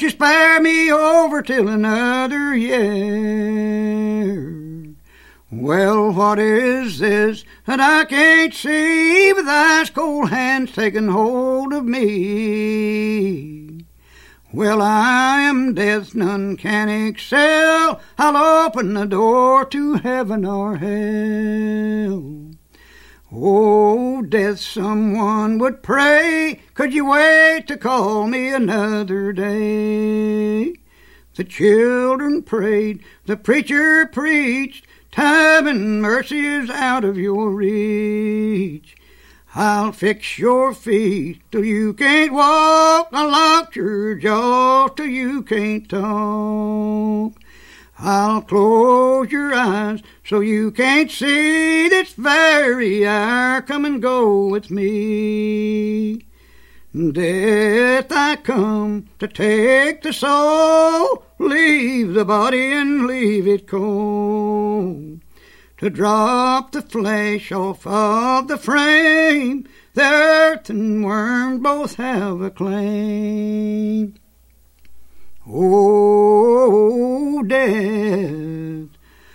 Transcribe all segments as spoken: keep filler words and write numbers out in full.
you spare me over till another year? Well, what is this that I can't see with ice cold hands taking hold of me? Well, I am death, none can excel. I'll open the door to heaven or hell. Oh, death, someone would pray, could you wait to call me another day? The children prayed, the preacher preached, time and mercy is out of your reach. I'll fix your feet till you can't walk, I'll lock your jaw till you can't talk. I'll close your eyes so you can't see this very hour. Come and go with me. Death, I come to take the soul, leave the body and leave it cold. To drop the flesh off of the frame, the earth and worm both have a claim. Oh, death,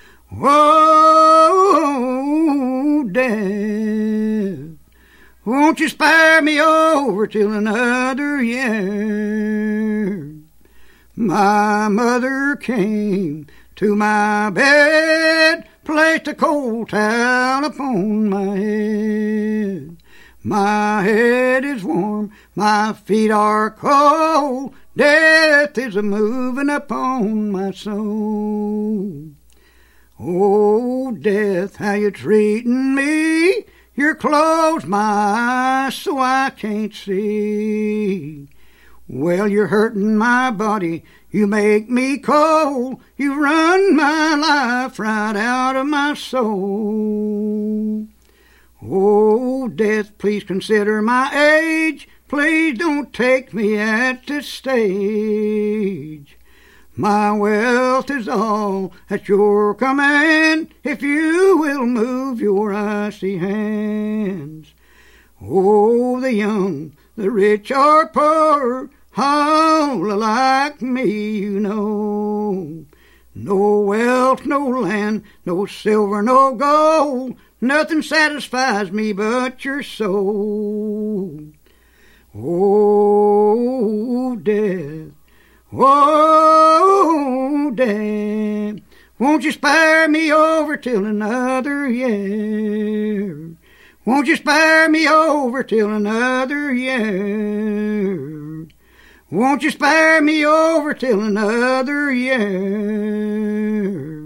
oh, death, won't you spare me over till another year? My mother came to my bed, placed a cold towel upon my head. My head is warm, my feet are cold, death is a-moving upon my soul. Oh, death, how you treating me? You're closed my eyes so I can't see. Well, you're hurting my body, you make me cold, you run my life right out of my soul. Oh, death, please consider my age, please don't take me at this stage. My wealth is all at your command, if you will move your icy hands. Oh, the young, the rich or poor, all alike me you know. No wealth, no land, no silver, no gold, nothing satisfies me but your soul. Oh, death, oh, death, won't you spare me over till another year? Won't you spare me over till another year? Won't you spare me over till another year?